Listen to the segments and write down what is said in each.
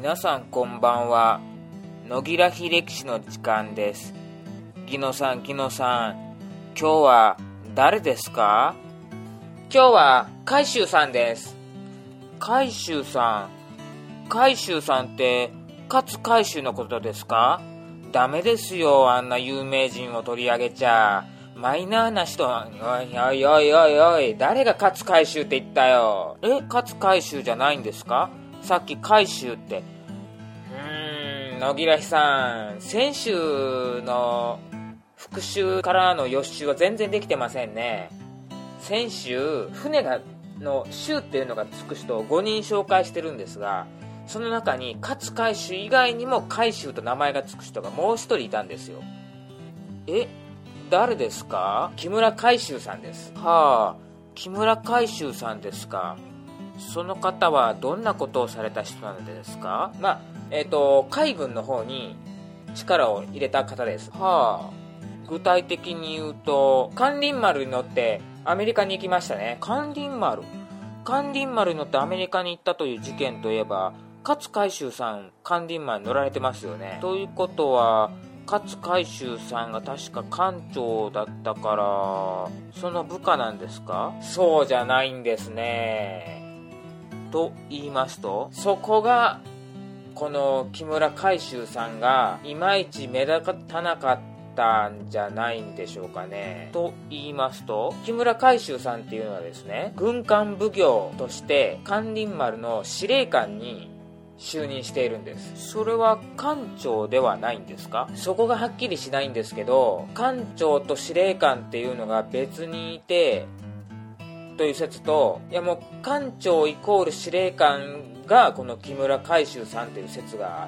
皆さんこんばんは。野木ら秀樹氏の時間です。ギノさん、今日は誰ですか？今日は海舟さんです。海舟さんって勝海舟のことですか？ダメですよ、あんな有名人を取り上げちゃ。マイナーな人。おい、誰が勝海舟って言ったよ。勝海舟じゃないんですか？さっき海舟って。野木らひさん、先週の復習からの予習は全然できてませんね。先週船の舟っていうのがつく人を5人紹介してるんですが、その中に勝海舟以外にも海舟と名前がつく人がもう一人いたんですよ。誰ですか？木村海舟さんです。木村海舟さんですか。その方はどんなことをされた人なんですか？海軍の方に力を入れた方です。具体的に言うと、咸臨丸に乗ってアメリカに行きましたね。咸臨丸に乗ってアメリカに行ったという事件といえば、勝海舟さん咸臨丸に乗られてますよね。ということは勝海舟さんが確か艦長だったから、その部下なんですか？そうじゃないんですね。と言いますと、そこがこの木村海舟さんがいまいち目立たなかったんじゃないんでしょうかね。と言いますと、木村海舟さんっていうのはですね、軍艦奉行として咸臨丸の司令官に就任しているんです。それは艦長ではないんですか？そこがはっきりしないんですけど、艦長と司令官っていうのが別にいてという説と、いやもう艦長イコール司令官がこの木村海舟さんという説があって、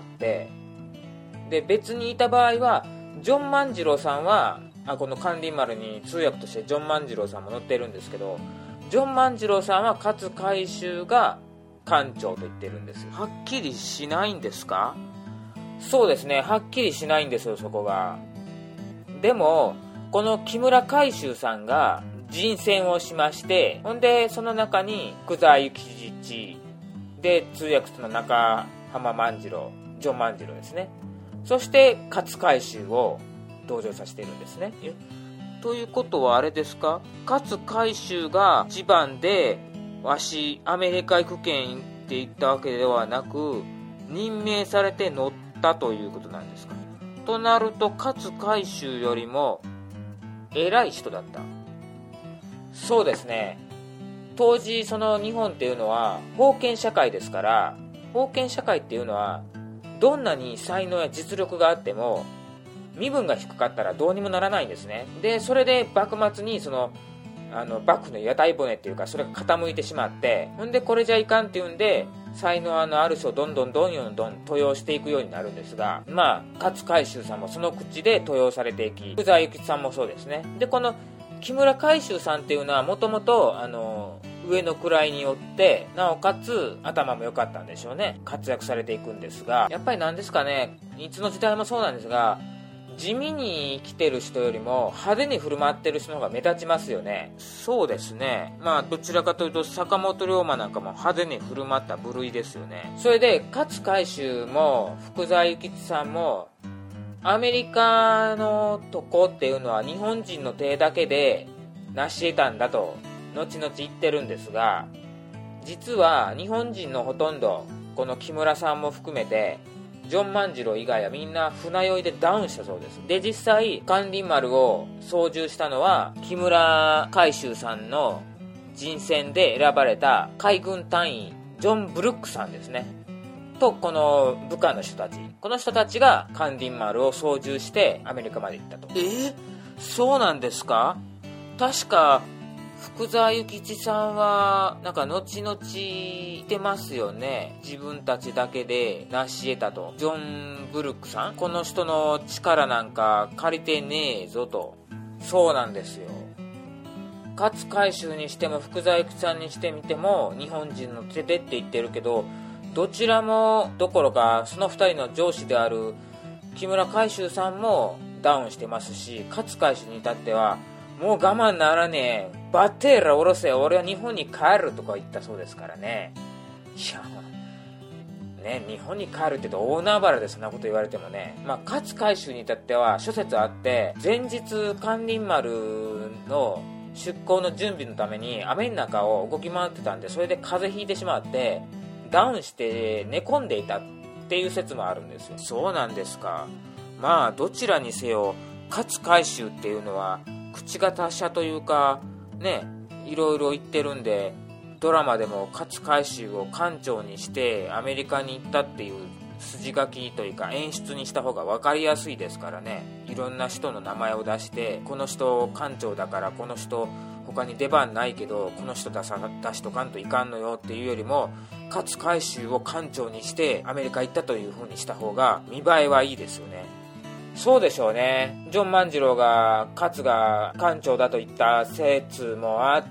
で別にいた場合はジョン万次郎さんはこの咸臨丸に通訳としてジョン万次郎さんも乗ってるんですけど、ジョン万次郎さんは勝海舟が艦長と言ってるんですよ。はっきりしないんですか？そうですね、はっきりしないんですよ、そこが。でもこの木村海舟さんが人選をしまして、ほんでその中に福沢諭吉で通訳の中浜万次郎、ジョン万次郎ですね。そして勝海舟を登場させているんですね。ということはあれですか？勝海舟が一番でわしアメリカ行くけんって言ったわけではなく、任命されて乗ったということなんですか？となると勝海舟よりも偉い人だった。そうですね。当時その日本っていうのは封建社会ですから、封建社会っていうのはどんなに才能や実力があっても身分が低かったらどうにもならないんですね。でそれで幕末にその幕府の屋台骨っていうか、それが傾いてしまって、ほんでこれじゃいかんっていうんで才能ある人をどんどん登用していくようになるんですが、勝海舟さんもその口で登用されていき、福沢諭吉さんもそうですね。でこの木村海舟さんっていうのはもともと上の位によって、なおかつ頭も良かったんでしょうね。活躍されていくんですが、やっぱりなんですかね、いつの時代もそうなんですが、地味に生きてる人よりも派手に振る舞ってる人の方が目立ちますよね。そうですね。どちらかというと坂本龍馬なんかも派手に振る舞った部類ですよね。それで勝海舟も福沢諭吉さんもアメリカのとこっていうのは日本人の手だけで成し得たんだと後々言ってるんですが、実は日本人のほとんど、この木村さんも含めてジョン万次郎以外はみんな船酔いでダウンしたそうです。で実際咸臨丸を操縦したのは木村海舟さんの人選で選ばれた海軍隊員ジョン・ブルックさんですねと、この部下の人たち、この人たちが咸臨丸を操縦してアメリカまで行ったと。そうなんですか？確か福沢諭吉さんはなんか後々言ってますよね。自分たちだけで成し得たと。ジョン・ブルックさん、この人の力なんか借りてねえぞと。そうなんですよ。勝海舟にしても福沢諭吉さんにしてみても日本人の手でって言ってるけど、どちらもどころかその2人の上司である木村海舟さんもダウンしてますし、勝海舟に至ってはもう我慢ならねえ、バテーラ下ろせ、俺は日本に帰るとか言ったそうですからね。いやね、日本に帰るって言うと大海原でそんなこと言われてもね、勝海舟に至っては諸説あって、前日咸臨丸の出港の準備のために雨の中を動き回ってたんで、それで風邪ひいてしまってダウンして寝込んでいたっていう説もあるんですよ。そうなんですか。どちらにせよ勝海舟っていうのは口が達者というかね、いろいろ言ってるんで、ドラマでも勝海舟を艦長にしてアメリカに行ったっていう筋書きというか演出にした方が分かりやすいですからね。いろんな人の名前を出して、この人艦長だからこの人他に出番ないけどこの人出しとかんといかんのよっていうよりも、勝海舟を艦長にしてアメリカ行ったという風にした方が見栄えはいいですよね。そうでしょうね。ジョン万次郎が勝が艦長だといった説もあって、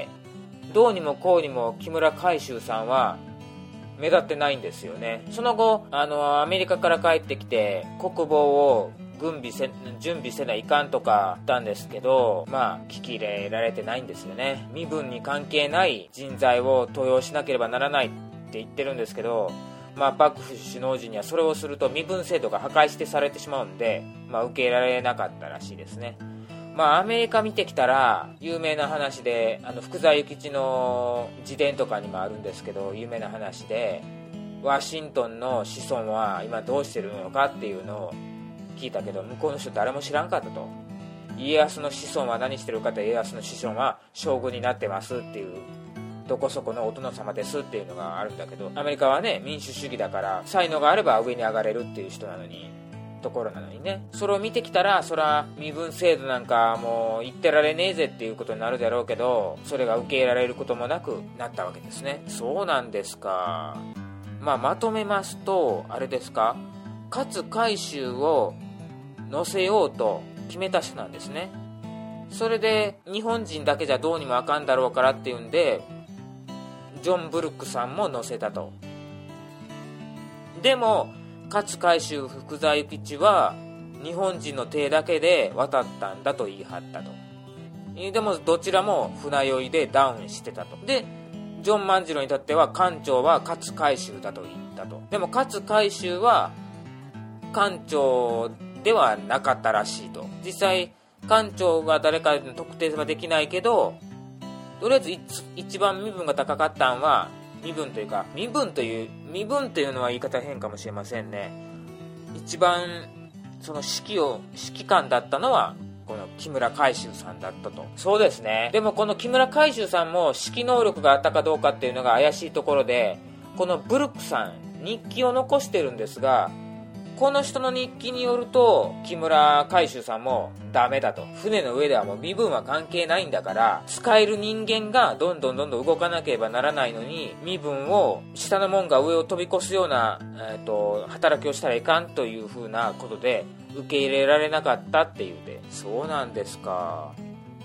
どうにもこうにも木村海舟さんは目立ってないんですよね。その後アメリカから帰ってきて国防を準備せないかんとか言ったんですけど、聞き入れられてないんですよね。身分に関係ない人材を登用しなければならないって言ってるんですけど、幕府首脳陣にはそれをすると身分制度が破壊してされてしまうんで、受け入れられなかったらしいですね。アメリカ見てきたら有名な話で、福沢諭吉の自伝とかにもあるんですけど、有名な話でワシントンの子孫は今どうしてるのかっていうのを聞いたけど、向こうの人誰も知らんかったと。家康の子孫は何してるかって、家康の子孫は将軍になってますっていう、どこそこのお殿様ですっていうのがあるんだけど、アメリカはね民主主義だから才能があれば上に上がれるっていうところなのにね、それを見てきたら、そら身分制度なんかもう言ってられねえぜっていうことになるだろうけど、それが受け入れられることもなくなったわけですね。そうなんですか。まとめますとあれですか、勝海舟を乗せようと決めた人なんですね。それで日本人だけじゃどうにもあかんだろうからっていうんで、ジョン・ブルックさんも乗せたと。でも勝海舟福沢諭吉は日本人の手だけで渡ったんだと言い張ったと。でもどちらも船酔いでダウンしてたと。でジョン万次郎にとっては艦長は勝海舟だと言ったと。でも勝海舟は艦長ではなかったらしいと。実際艦長が誰かの特定はできないけど、とりあえず一番身分が高かったんは、身分というのは言い方変かもしれませんね。一番その指揮官だったのはこの木村海舟さんだったと。そうですね。でもこの木村海舟さんも指揮能力があったかどうかっていうのが怪しいところで、このブルックさん日記を残してるんですが、この人の日記によると木村海舟さんもダメだと。船の上ではもう身分は関係ないんだから、使える人間がどんどん動かなければならないのに、身分を下の者が上を飛び越すような、働きをしたらいかんというふうなことで受け入れられなかったっていうで。そうなんですか。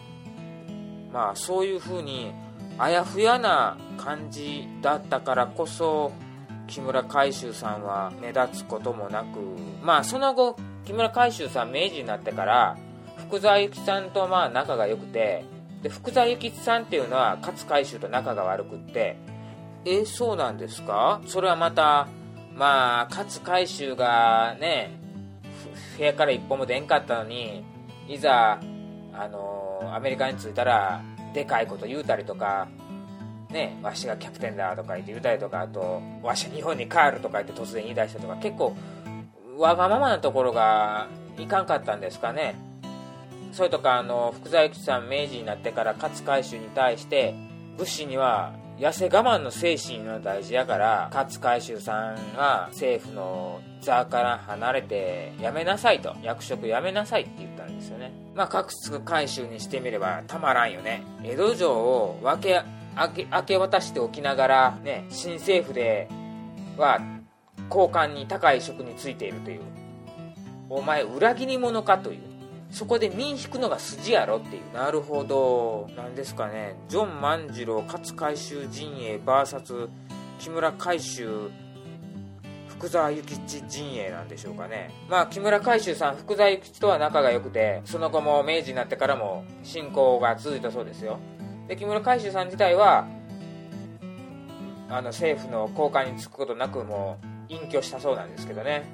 そういうふうにあやふやな感じだったからこそ木村海舟さんは目立つこともなく、その後木村海舟さん明治になってから福沢諭吉さんと仲が良くて、で福沢諭吉さんっていうのは勝海舟と仲が悪くって、そうなんですか。それはまた勝海舟がね部屋から一歩も出んかったのに、いざアメリカに着いたらでかいこと言うたりとかね、わしがキャプテンだとか言ったりとか、あとわしは日本に帰るとか言って突然言い出したとか、結構わがままなところがいかんかったんですかね。それとか福沢諭吉さん明治になってから勝海舟に対して、武士には痩せ我慢の精神が大事やから、勝海舟さんは政府の座から離れてやめなさいと、役職やめなさいって言ったんですよね。勝海舟にしてみればたまらんよね。江戸城を明け渡しておきながら、新政府では高官に高い職に就いているという、お前裏切り者かという、そこで身引くのが筋やろっていう。なるほど、なんですかね。ジョン万次郎勝海舟陣営 VS 木村海舟福沢諭吉陣営なんでしょうかね。木村海舟さん福沢諭吉とは仲が良くて、その後も明治になってからも親交が続いたそうですよ。で木村海舟さん自体は政府の高官に就くことなくもう隠居したそうなんですけどね。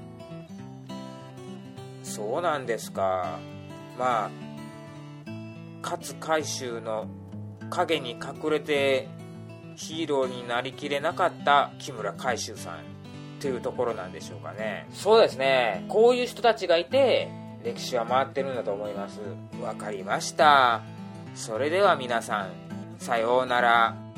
そうなんですか。まあ勝海舟の影に隠れてヒーローになりきれなかった木村海舟さんというところなんでしょうかね。そうですね、こういう人たちがいて歴史は回ってるんだと思います。わかりました。それでは皆さん、さようなら。